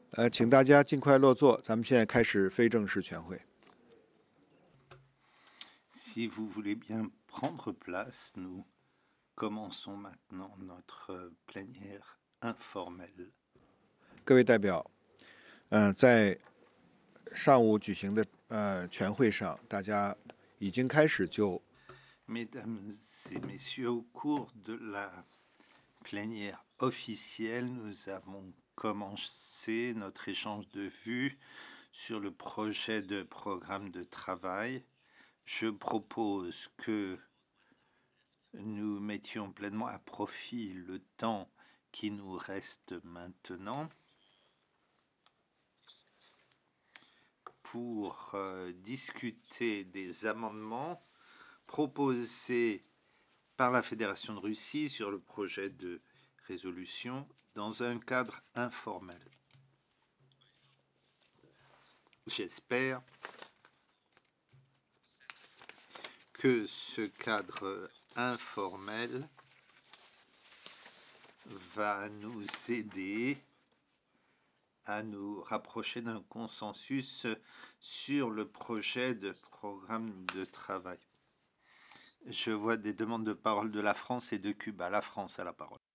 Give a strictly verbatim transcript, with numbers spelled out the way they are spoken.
呃，请大家尽快落座，咱们现在开始非正式全会。 Si vous voulez bien prendre place, nous commençons maintenant notre plénière informelle. 各位代表，呃，在上午举行的呃全会上，大家已经开始就 Mesdames et messieurs, au cours de la plénière officielle, nous avons commencé notre échange de vues sur le projet de programme de travail. Je propose que nous mettions pleinement à profit le temps qui nous reste maintenant pour euh, discuter des amendements proposés par la Fédération de Russie sur le projet de résolution dans un cadre informel. J'espère que ce cadre informel va nous aider à nous rapprocher d'un consensus sur le projet de programme de travail. Je vois des demandes de parole de la France et de Cuba. La France a la parole.